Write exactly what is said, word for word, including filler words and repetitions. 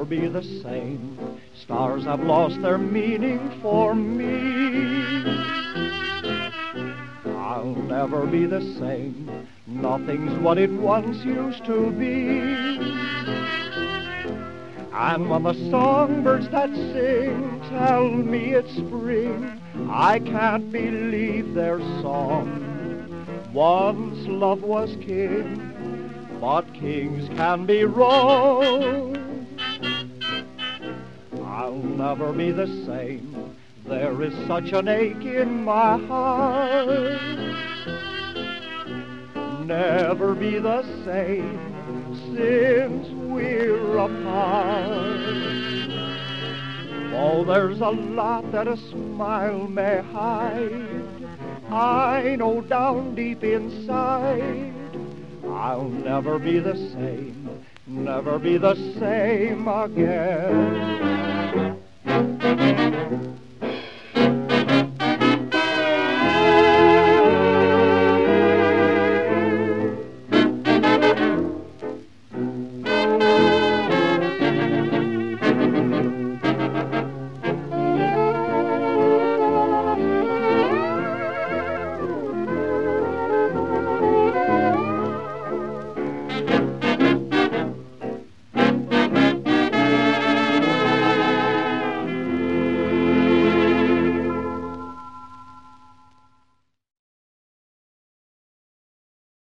be the same. Stars have lost their meaning for me. I'll never be the same. Nothing's what it once used to be. And when the songbirds that sing tell me it's spring, I can't believe their song. Once love was king, but kings can be wrong. I'll never be the same. There is such an ache in my heart. Never be the same since we're apart. Oh, there's a lot that a smile may hide. I know down deep inside I'll never be the same, never be the same again.